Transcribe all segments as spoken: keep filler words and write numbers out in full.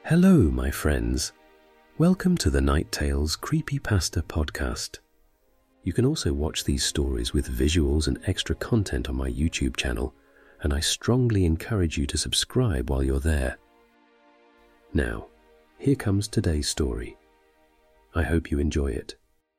Hello, my friends. Welcome to the Night Tales Creepypasta podcast. You can also watch these stories with visuals and extra content on my YouTube channel, and I strongly encourage you to subscribe while you're there. Now, here comes today's story. I hope you enjoy it.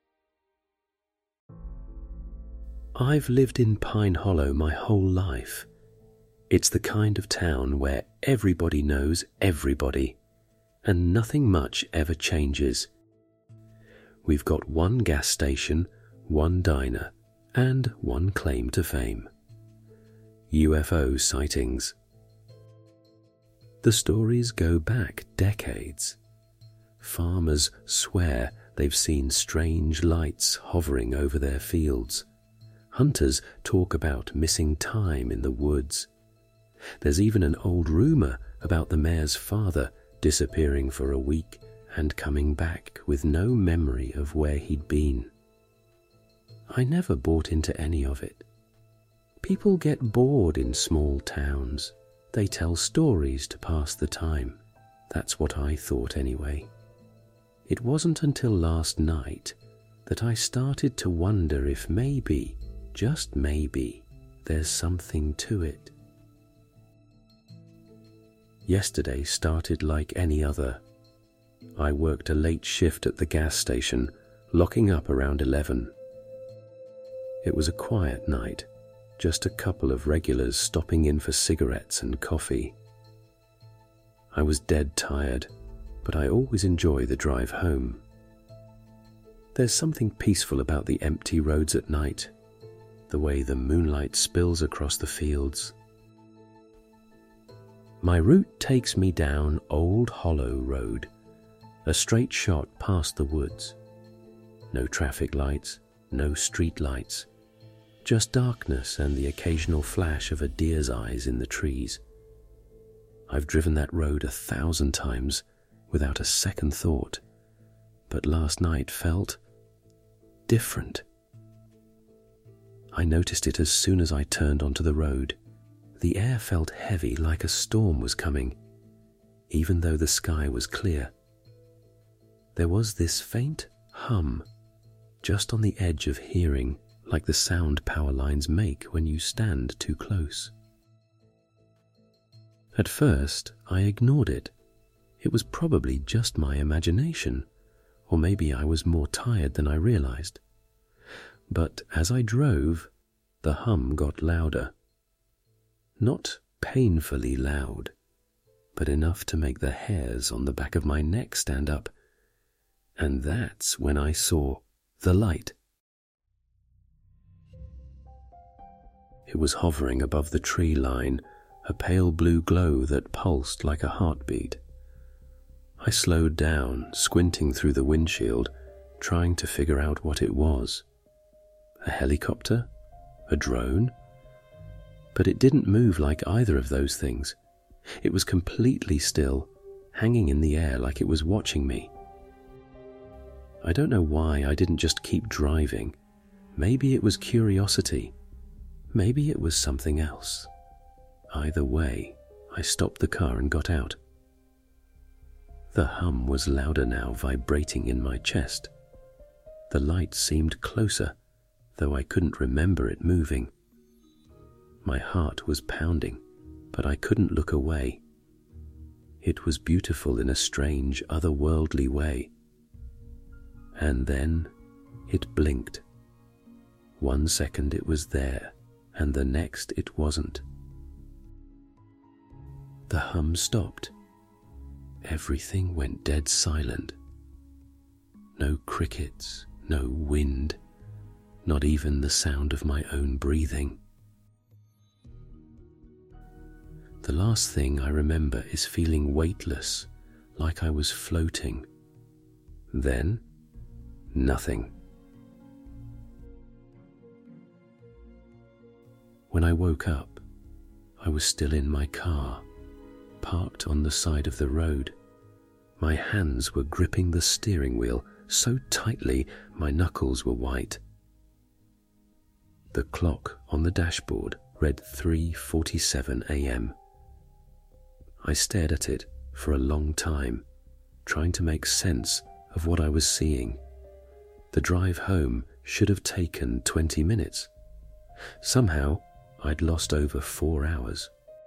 I've lived in Pine Hollow my whole life. It's the kind of town where everybody knows everybody, and nothing much ever changes. We've got one gas station, one diner, and one claim to fame: U F O sightings. The stories go back decades. Farmers swear they've seen strange lights hovering over their fields. Hunters talk about missing time in the woods. There's even an old rumor about the mayor's father disappearing for a week and coming back with no memory of where he'd been. I never bought into any of it. People get bored in small towns. They tell stories to pass the time. That's what I thought anyway. It wasn't until last night that I started to wonder if maybe, just maybe, there's something to it. Yesterday started like any other. I worked a late shift at the gas station, locking up around eleven. It was a quiet night, just a couple of regulars stopping in for cigarettes and coffee. I was dead tired, but I always enjoy the drive home. There's something peaceful about the empty roads at night, the way the moonlight spills across the fields. My route takes me down Old Hollow Road, a straight shot past the woods. No traffic lights, no street lights, just darkness and the occasional flash of a deer's eyes in the trees. I've driven that road a thousand times without a second thought, but last night felt different. I noticed it as soon as I turned onto the road. The air felt heavy, like a storm was coming, even though the sky was clear. There was this faint hum, just on the edge of hearing, like the sound power lines make when you stand too close. At first, I ignored it. It was probably just my imagination, or maybe I was more tired than I realized. But as I drove, the hum got louder. Not painfully loud, but enough to make the hairs on the back of my neck stand up. And that's when I saw the light. It was hovering above the tree line, a pale blue glow that pulsed like a heartbeat. I slowed down, squinting through the windshield, trying to figure out what it was. A helicopter? A drone? But it didn't move like either of those things. It was completely still, hanging in the air like it was watching me. I don't know why I didn't just keep driving. Maybe it was curiosity. Maybe it was something else. Either way, I stopped the car and got out. The hum was louder now, vibrating in my chest. The light seemed closer, though I couldn't remember it moving. My heart was pounding, but I couldn't look away. It was beautiful in a strange, otherworldly way. And then it blinked. One second it was there, and the next it wasn't. The hum stopped. Everything went dead silent. No crickets, no wind, not even the sound of my own breathing. The last thing I remember is feeling weightless, like I was floating. Then, nothing. When I woke up, I was still in my car, parked on the side of the road. My hands were gripping the steering wheel so tightly my knuckles were white. The clock on the dashboard read three forty-seven a m. I stared at it for a long time, trying to make sense of what I was seeing. The drive home should have taken twenty minutes. Somehow, I'd lost over four hours.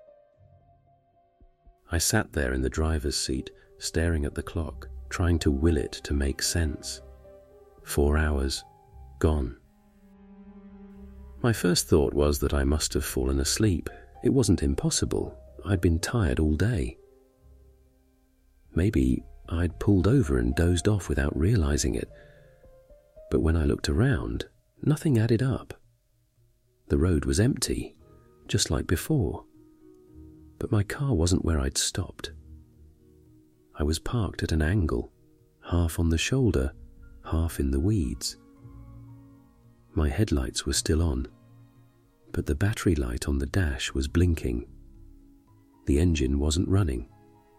I sat there in the driver's seat, staring at the clock, trying to will it to make sense. Four hours, gone. My first thought was that I must have fallen asleep. It wasn't impossible. I'd been tired all day. Maybe I'd pulled over and dozed off without realizing it. But when I looked around, nothing added up. The road was empty, just like before. But my car wasn't where I'd stopped. I was parked at an angle, half on the shoulder, half in the weeds. My headlights were still on, but the battery light on the dash was blinking. The engine wasn't running.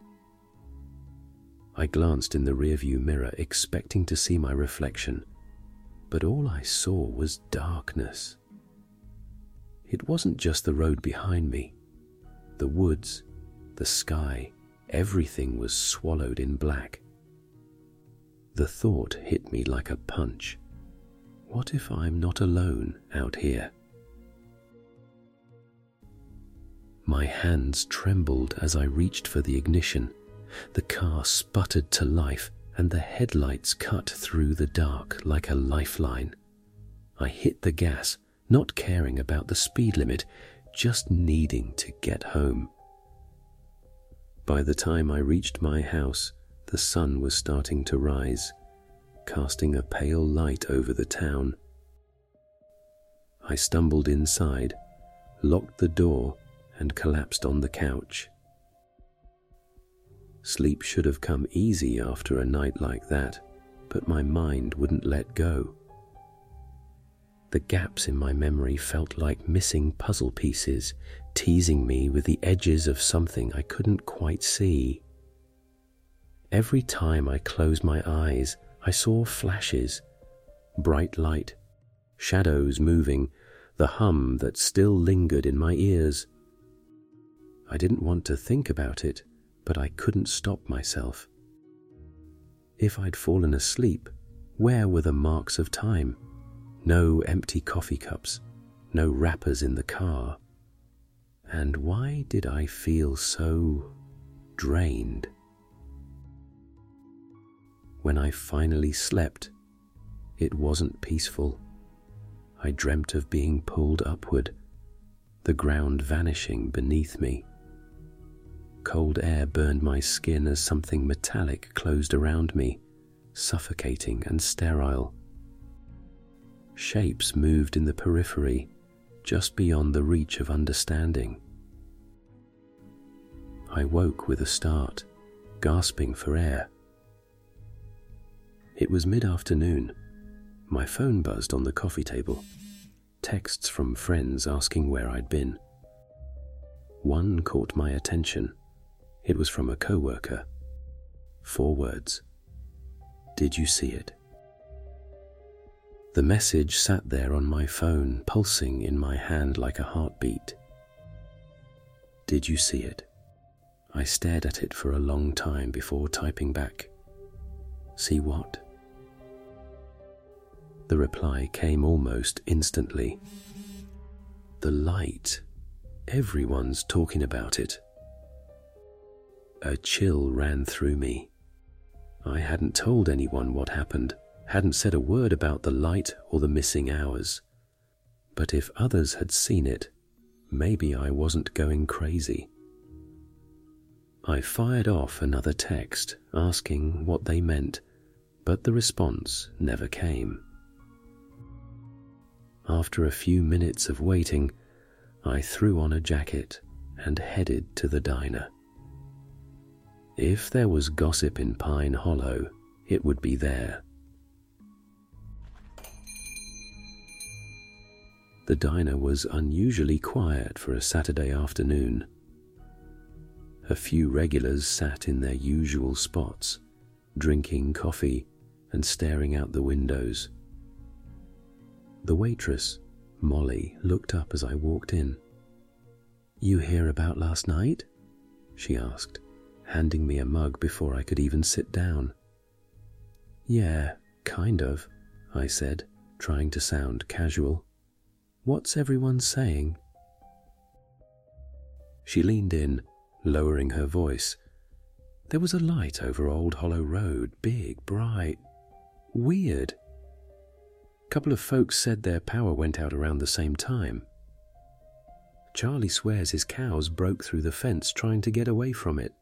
I glanced in the rearview mirror, expecting to see my reflection, but all I saw was darkness. It wasn't just the road behind me. The woods, the sky, everything was swallowed in black. The thought hit me like a punch. What if I'm not alone out here? My hands trembled as I reached for the ignition. The car sputtered to life, and the headlights cut through the dark like a lifeline. I hit the gas, not caring about the speed limit, just needing to get home. By the time I reached my house, the sun was starting to rise, casting a pale light over the town. I stumbled inside, locked the door, and collapsed on the couch. Sleep should have come easy after a night like that, but my mind wouldn't let go. The gaps in my memory felt like missing puzzle pieces, teasing me with the edges of something I couldn't quite see. Every time I closed my eyes, I saw flashes, bright light, shadows moving, the hum that still lingered in my ears. I didn't want to think about it, but I couldn't stop myself. If I'd fallen asleep, where were the marks of time? No empty coffee cups, no wrappers in the car. And why did I feel so drained? When I finally slept, it wasn't peaceful. I dreamt of being pulled upward, the ground vanishing beneath me. Cold air burned my skin as something metallic closed around me, suffocating and sterile. Shapes moved in the periphery, just beyond the reach of understanding. I woke with a start, gasping for air. It was mid-afternoon. My phone buzzed on the coffee table. Texts from friends asking where I'd been. One caught my attention. It was from a coworker. Four words. Did you see it? The message sat there on my phone, pulsing in my hand like a heartbeat. Did you see it? I stared at it for a long time before typing back. See what? The reply came almost instantly. The light. Everyone's talking about it. A chill ran through me. I hadn't told anyone what happened, hadn't said a word about the light or the missing hours. But if others had seen it, maybe I wasn't going crazy. I fired off another text asking what they meant, but the response never came. After a few minutes of waiting, I threw on a jacket and headed to the diner. If there was gossip in Pine Hollow, it would be there. The diner was unusually quiet for a Saturday afternoon. A few regulars sat in their usual spots, drinking coffee and staring out the windows. The waitress, Molly, looked up as I walked in. "You hear about last night?" she asked, handing me a mug before I could even sit down. "Yeah, kind of," I said, trying to sound casual. "What's everyone saying?" She leaned in, lowering her voice. There was a light over Old Hollow Road, big, bright, weird. A couple of folks said their power went out around the same time. Charlie swears his cows broke through the fence trying to get away from it.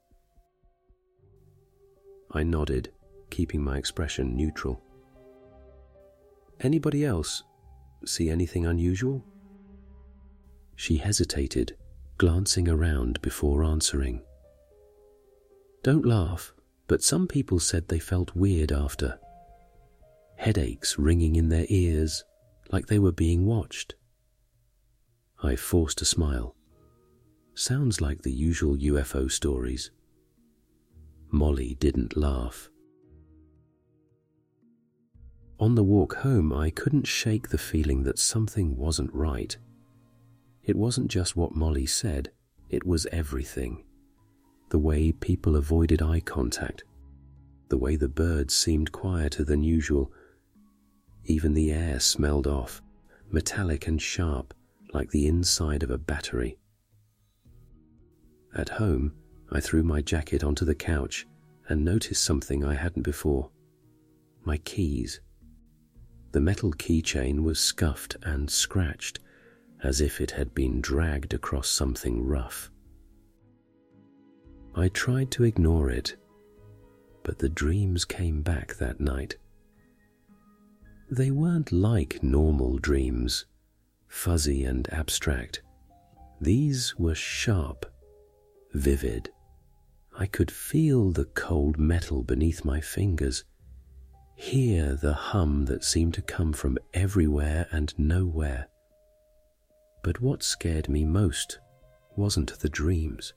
I nodded, keeping my expression neutral. "Anybody else see anything unusual?" She hesitated, glancing around before answering. "Don't laugh, but some people said they felt weird after. Headaches ringing in their ears, like they were being watched." I forced a smile. Sounds like the usual U F O stories. Molly didn't laugh. On the walk home, I couldn't shake the feeling that something wasn't right. It wasn't just what Molly said, it was everything. The way people avoided eye contact, the way the birds seemed quieter than usual. Even the air smelled off, metallic and sharp, like the inside of a battery. At home, I threw my jacket onto the couch and noticed something I hadn't before. My keys. The metal keychain was scuffed and scratched, as if it had been dragged across something rough. I tried to ignore it, but the dreams came back that night. They weren't like normal dreams, fuzzy and abstract. These were sharp, vivid. I could feel the cold metal beneath my fingers, hear the hum that seemed to come from everywhere and nowhere. But what scared me most wasn't the dreams.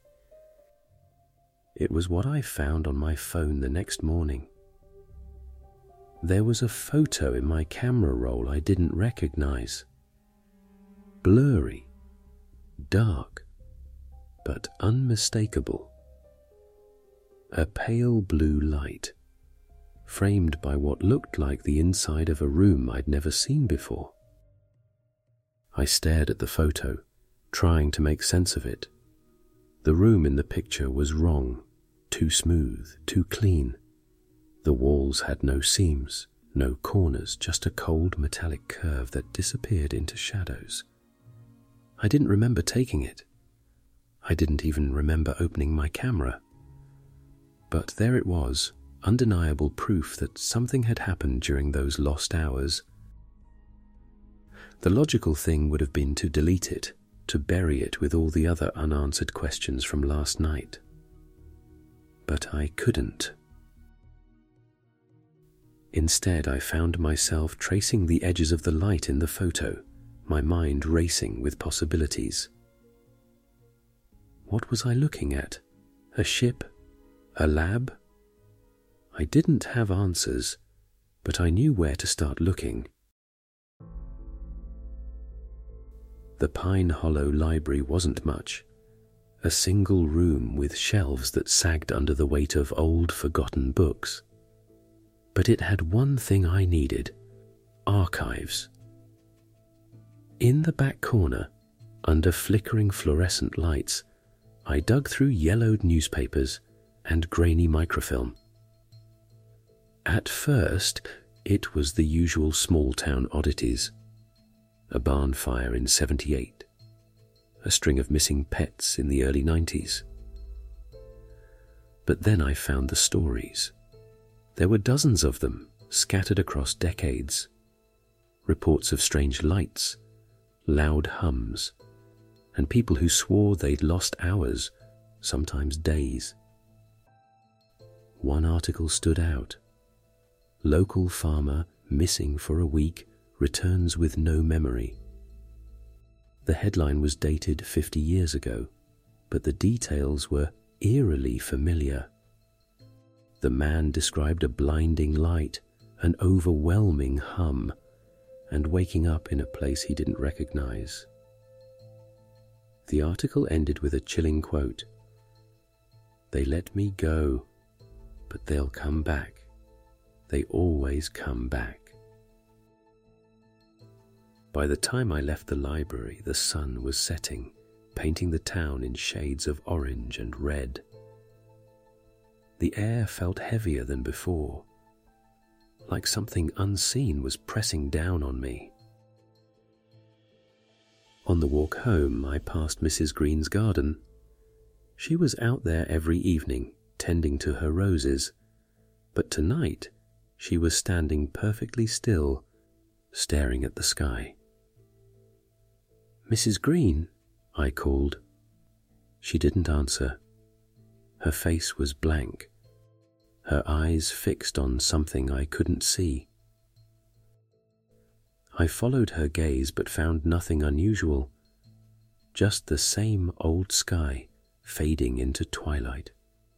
It was what I found on my phone the next morning. There was a photo in my camera roll I didn't recognize. Blurry, dark, but unmistakable. A pale blue light, framed by what looked like the inside of a room I'd never seen before. I stared at the photo, trying to make sense of it. The room in the picture was wrong, too smooth, too clean. The walls had no seams, no corners, just a cold metallic curve that disappeared into shadows. I didn't remember taking it. I didn't even remember opening my camera. But there it was, undeniable proof that something had happened during those lost hours. The logical thing would have been to delete it, to bury it with all the other unanswered questions from last night. But I couldn't. Instead, I found myself tracing the edges of the light in the photo, my mind racing with possibilities. What was I looking at? A ship? A lab? I didn't have answers, but I knew where to start looking. The Pine Hollow Library wasn't much. A single room with shelves that sagged under the weight of old, forgotten books. But it had one thing I needed: archives. In the back corner, under flickering fluorescent lights, I dug through yellowed newspapers and grainy microfilm. At first, it was the usual small-town oddities. A barn fire in seventy-eight. A string of missing pets in the early nineties. But then I found the stories. There were dozens of them, scattered across decades. Reports of strange lights, loud hums, and people who swore they'd lost hours, sometimes days. One article stood out. Local farmer missing for a week, returns with no memory. The headline was dated fifty years ago, but the details were eerily familiar. The man described a blinding light, an overwhelming hum, and waking up in a place he didn't recognize. The article ended with a chilling quote. They let me go, but they'll come back. They always come back. By the time I left the library, the sun was setting, painting the town in shades of orange and red. The air felt heavier than before, like something unseen was pressing down on me. On the walk home, I passed Missus Green's garden. She was out there every evening, tending to her roses, but tonight she was standing perfectly still, staring at the sky. "Missus Green," I called. She didn't answer. Her face was blank, her eyes fixed on something I couldn't see. I followed her gaze but found nothing unusual, just the same old sky fading into twilight.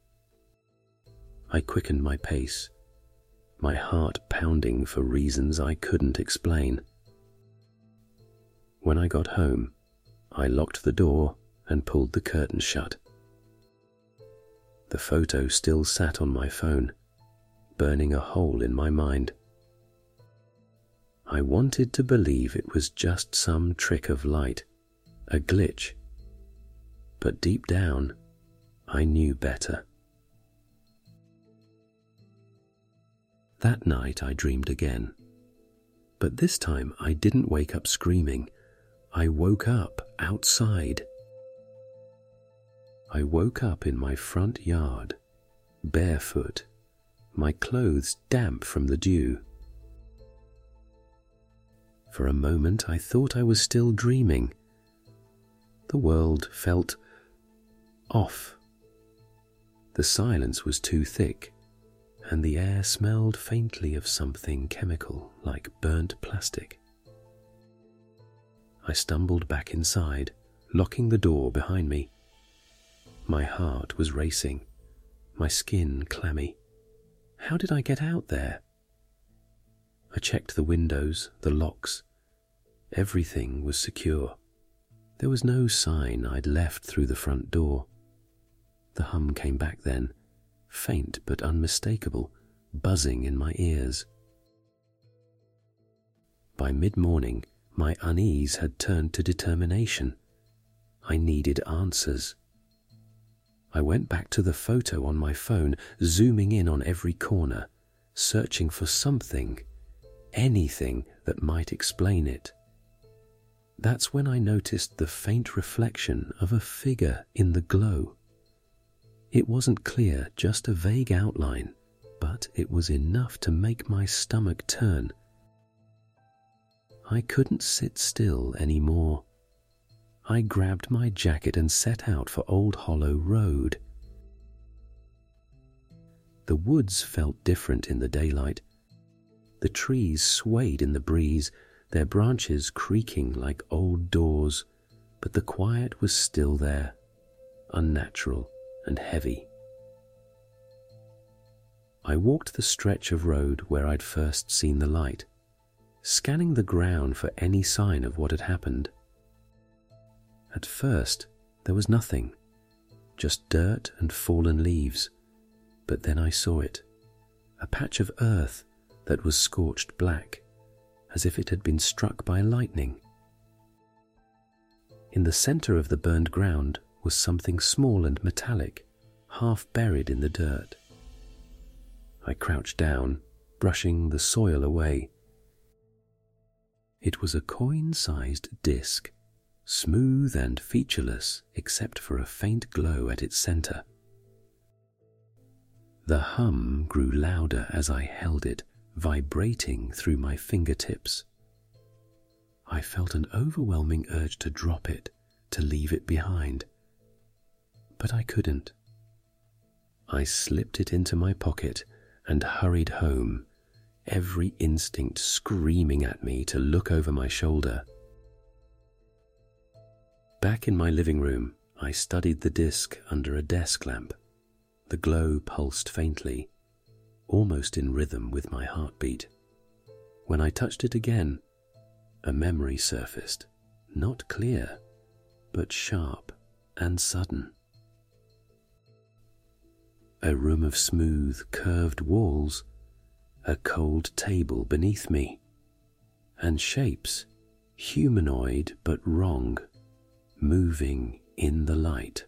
I quickened my pace, my heart pounding for reasons I couldn't explain. When I got home, I locked the door and pulled the curtain shut. The photo still sat on my phone, burning a hole in my mind. I wanted to believe it was just some trick of light, a glitch. But deep down, I knew better. That night I dreamed again. But this time I didn't wake up screaming. I woke up outside. I woke up in my front yard, barefoot, my clothes damp from the dew. For a moment I thought I was still dreaming. The world felt off. The silence was too thick, and the air smelled faintly of something chemical like burnt plastic. I stumbled back inside, locking the door behind me. My heart was racing, my skin clammy. How did I get out there? I checked the windows, the locks. Everything was secure. There was no sign I'd left through the front door. The hum came back then, faint but unmistakable, buzzing in my ears. By mid-morning, my unease had turned to determination. I needed answers. I went back to the photo on my phone, zooming in on every corner, searching for something, anything that might explain it. That's when I noticed the faint reflection of a figure in the glow. It wasn't clear, just a vague outline, but it was enough to make my stomach turn. I couldn't sit still anymore. I grabbed my jacket and set out for Old Hollow Road. The woods felt different in the daylight. The trees swayed in the breeze, their branches creaking like old doors, but the quiet was still there, unnatural and heavy. I walked the stretch of road where I'd first seen the light, scanning the ground for any sign of what had happened. At first, there was nothing, just dirt and fallen leaves, but then I saw it, a patch of earth that was scorched black, as if it had been struck by lightning. In the center of the burned ground was something small and metallic, half buried in the dirt. I crouched down, brushing the soil away. It was a coin-sized disc, smooth and featureless except for a faint glow at its center. The hum grew louder as I held it, vibrating through my fingertips. I felt an overwhelming urge to drop it, to leave it behind. But I couldn't. I slipped it into my pocket and hurried home, every instinct screaming at me to look over my shoulder. Back in my living room, I studied the disc under a desk lamp. The glow pulsed faintly, almost in rhythm with my heartbeat. When I touched it again, a memory surfaced, not clear, but sharp and sudden. a room of smooth, curved walls, a cold table beneath me, and shapes, humanoid but wrong, moving in the light.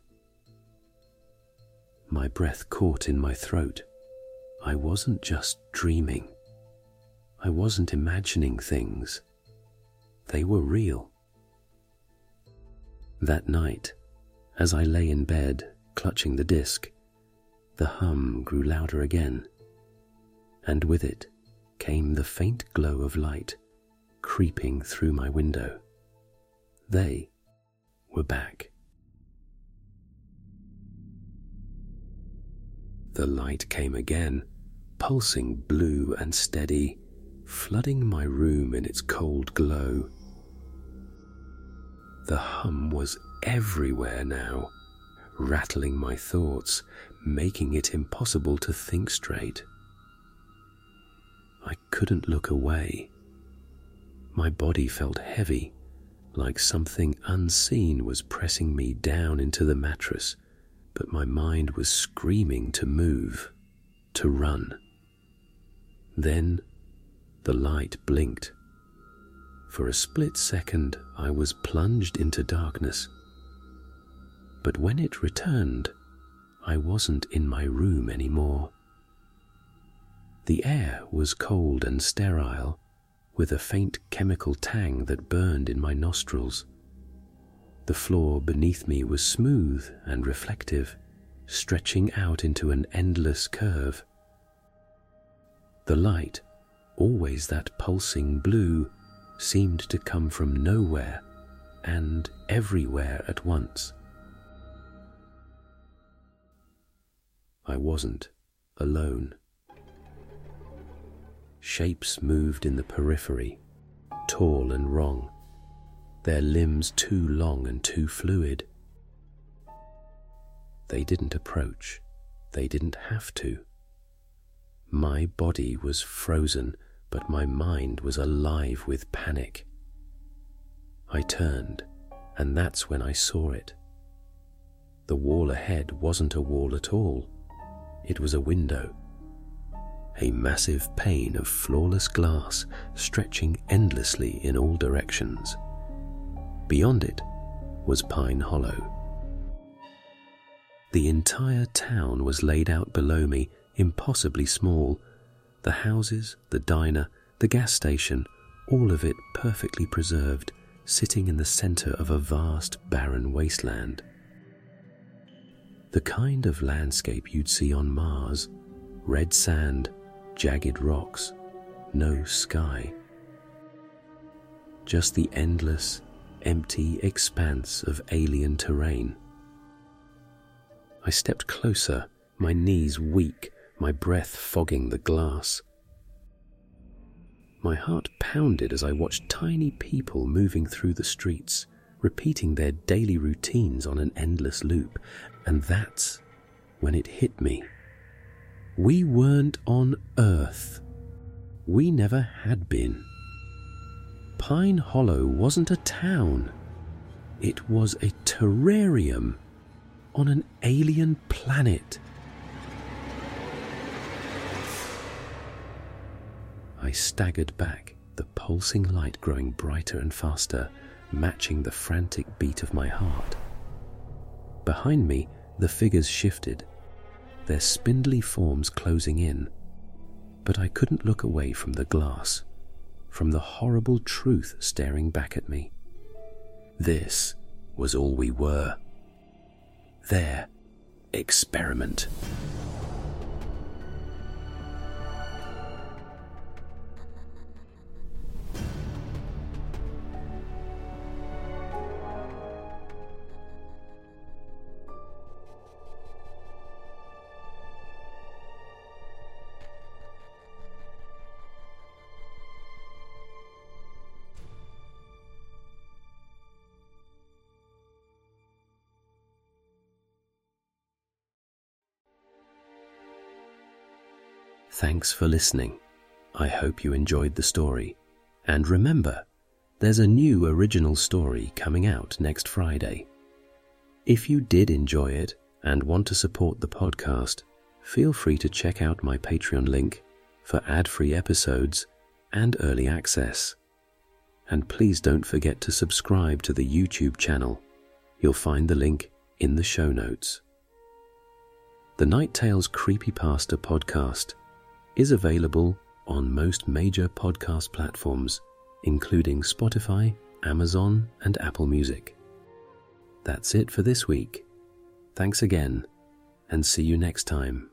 My breath caught in my throat. I wasn't just dreaming. I wasn't imagining things. They were real. That night, as I lay in bed, clutching the disc, the hum grew louder again, and with it came the faint glow of light creeping through my window. They were back. The light came again, pulsing blue and steady, flooding my room in its cold glow. The hum was everywhere now, rattling my thoughts, making it impossible to think straight. I couldn't look away. My body felt heavy, like something unseen was pressing me down into the mattress, but my mind was screaming to move, to run. Then the light blinked. For a split second, I was plunged into darkness. But when it returned, I wasn't in my room anymore. The air was cold and sterile, with a faint chemical tang that burned in my nostrils. The floor beneath me was smooth and reflective, stretching out into an endless curve. The light, always that pulsing blue, seemed to come from nowhere and everywhere at once. I wasn't alone. Shapes moved in the periphery, tall and wrong, their limbs too long and too fluid. They didn't approach, they didn't have to. My body was frozen, but my mind was alive with panic. I turned, and that's when I saw it. The wall ahead wasn't a wall at all. It was a window. A massive pane of flawless glass stretching endlessly in all directions. Beyond it was Pine Hollow. The entire town was laid out below me, impossibly small. The houses, the diner, the gas station, all of it perfectly preserved, sitting in the center of a vast, barren wasteland. The kind of landscape you'd see on Mars: red sand, jagged rocks, no sky. Just the endless, empty expanse of alien terrain. I stepped closer, my knees weak, my breath fogging the glass. My heart pounded as I watched tiny people moving through the streets, repeating their daily routines on an endless loop, and that's when it hit me. We weren't on Earth. We never had been. Pine Hollow wasn't a town. It was a terrarium on an alien planet. I staggered back, the pulsing light growing brighter and faster, matching the frantic beat of my heart. Behind me, the figures shifted, their spindly forms closing in, but I couldn't look away from the glass, from the horrible truth staring back at me. This was all we were. Their experiment. Thanks for listening. I hope you enjoyed the story. And remember, there's a new original story coming out next Friday. If you did enjoy it and want to support the podcast, feel free to check out my Patreon link for ad-free episodes and early access. And please don't forget to subscribe to the YouTube channel. You'll find the link in the show notes. The Night Tales Creepypasta podcast is available on most major podcast platforms, including Spotify, Amazon, and Apple Music. That's it for this week. Thanks again, and see you next time.